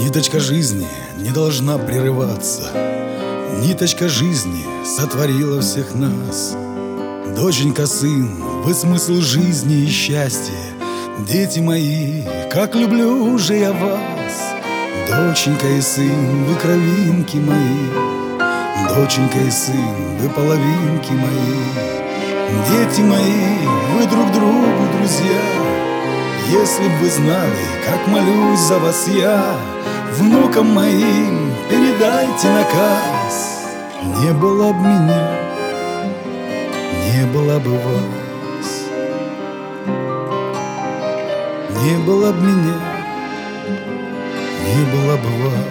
Ниточка жизни не должна прерываться. Ниточка жизни сотворила всех нас. Доченька, сын, вы смысл жизни и счастья. Дети мои, как люблю же я вас. Доченька и сын, вы кровинки мои. Доченька и сын, вы половинки мои. Дети мои, вы друг другу друзья. Если б вы знали, как молюсь за вас я, внукам моим передайте наказ. Не было б меня, не было бы вас. Не было б меня, не было бы вас.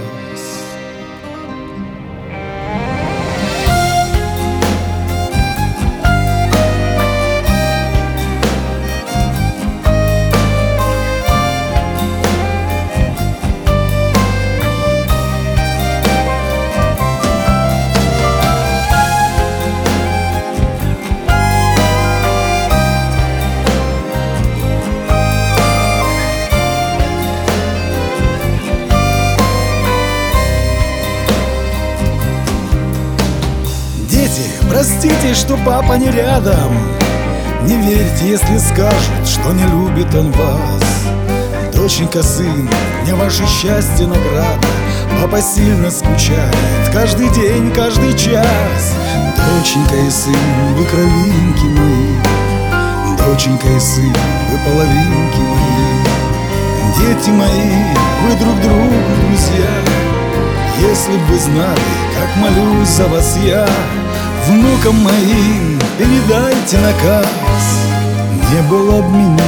Простите, что папа не рядом. Не верьте, если скажут, что не любит он вас. Доченька, сын, мне ваше счастье награда. Папа сильно скучает каждый день, каждый час. Доченька и сын, вы кровинки мои. Доченька и сын, вы половинки мои. Дети мои, вы друг другу друзья. Если б вы знали, как молюсь за вас я, внукам моим передайте наказ. Не было б меня,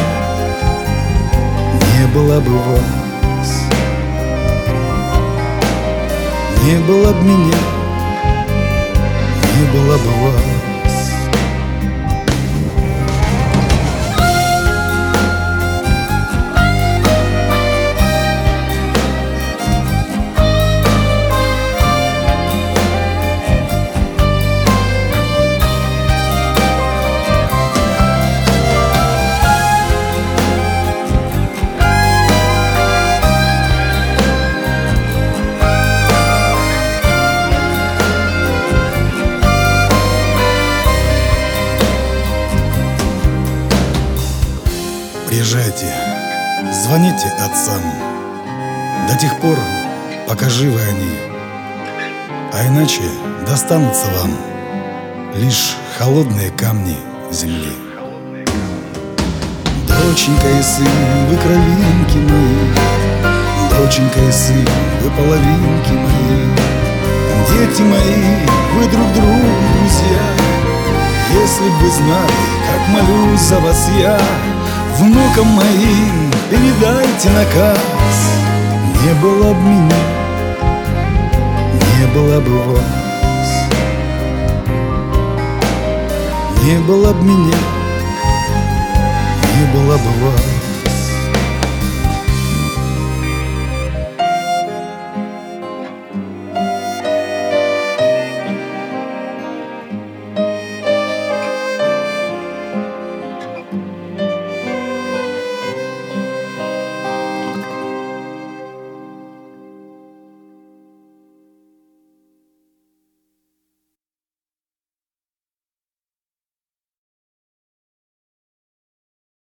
не было бы вас. Не было б меня, не было бы вас. Приезжайте, звоните отцам до тех пор, пока живы они, а иначе достанутся вам лишь холодные камни земли. Доченька и сын, вы кровинки мои. Доченька и сын, вы половинки мои. Дети мои, вы друг другу друзья. Если б вы знали, как молюсь за вас я, внукам моим передайте наказ. Не было б меня, не было бы вас. Не было б меня,